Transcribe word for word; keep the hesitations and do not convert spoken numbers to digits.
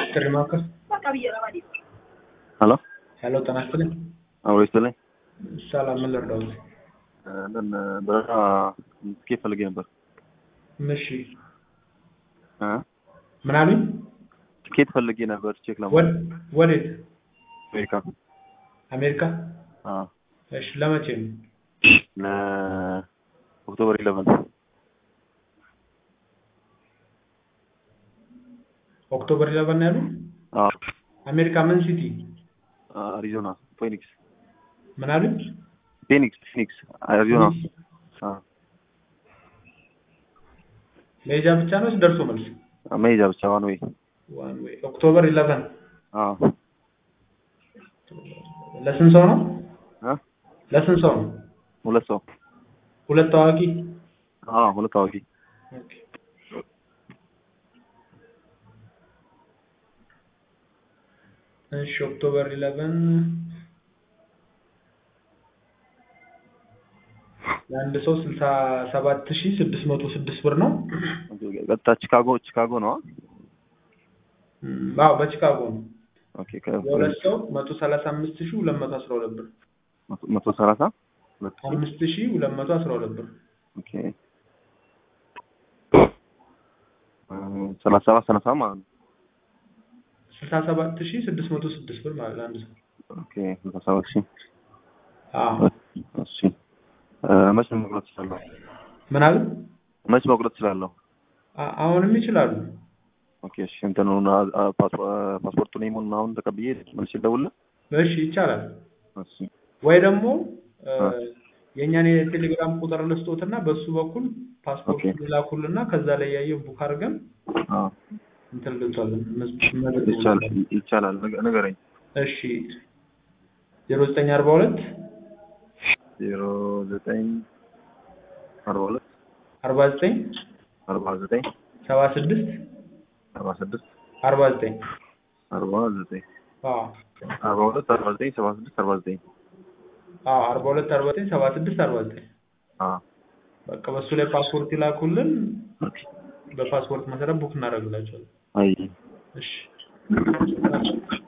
Terima kasih. Halo? Halo, ጤና ይስጥልኝ። አዎ ይስጥልኝ። ሰላም ምን ልርዳዎት? እንደን በረራ ትኬት ፈልጌ ነበር። እሺ እ ምን አሉኝ? ትኬት ፈልጌ ነበር ቼክ ወድ ለማድረግ ወዴት? አሜሪካ። አሜሪካ? አዎ እሺ ለመቼ ነው? ለኦክቶበር ኢለቨን ኦክቶበር ኢለቨን ነው ያሉኝ? አዎ አሜሪካ ምን ሲቲ? አሪዞና ፊኒክስ። ምን አሉኝ? ፊኒክስ ፊኒክስ አሪዞና። አዎ መሄጃ ብቻ ነው ወይስ ደርሶ መልስ? መሄጃ ብቻ ዋን ዌይ። ዋን ዌይ ኦክቶበር ኢለቨን። አዎ ለስንት ሰው ነው? እ ለስንት ሰው ነው? ሁለት ሰው። ሁለት ታዋቂ? አዎ ሁለት ታዋቂ። ኦኬ እሺ ኦክቶበር ኢለቨን ለአንድ ሰው ስልሳ ሰባት ሺህ ስድስት መቶ ስድስት ብር ነው። ቀጥታ ቺካጎ ቺካጎ ነው። አዎ በቺካጎ ነው። ኦኬ የሁለት ሰው መቶ ሰላሳ አምስት ሺህ ሁለት መቶ አስራ ሁለት ብር። መቶ ሰላሳ አምስት ሺህ ሁለት መቶ አስራ ሁለት ብር። ኦኬ ሰላሳ ሰባት ሰላሳ ማለት ነው። ስልሳ ሰባት ሺህ ስድስት መቶ ስድስት ብር ማለት አንድ ሰው። ኦኬ ስልሳ ሰባት ሺህ። አዎ እሺ መቼ መቁረጥ እችላለሁ? ምን አሉ? መቼ መቁረጥ እችላለሁ? አሁንም ይችላሉ። ኦኬ እሺ እንትኑን ፓስፖርቱን ይሙን አሁን ተቀብዬ መልሼ ልደውልልህ? እሺ ይቻላል። እሺ ወይ ደግሞ የኛን የቴሌግራም ቁጥር ልስጦትና በሱ በኩል ፓስፖርት ላኩልና ከዛ ላይ ያየው ቡክ አድርገን አዎ እንትን ልቷለን ይቻላል ይቻላል ንገረኝ። እሺ ዜሮ ዘጠኝ አርባ ሁለት ዜሮ ዘጠኝ አርባ ሁለት አርባ ዘጠኝ አርባ ዘጠኝ ሰባ ስድስት አርባ ስድስት አርባ ዘጠኝ አርባ ዘጠኝ አዎ አርባ ሁለት አርባ ዘጠኝ ሰባ ስድስት አርባ ዘጠኝ አዎ አርባ ሁለት አርባ ዘጠኝ ሰባ ስድስት አርባ ዘጠኝ አዎ በቃ በሱ ላይ ፓስፖርት ይላኩልን። በፓስፖርት መሰረት ቡክ እናደርግላቸዋለን። አይ እሺ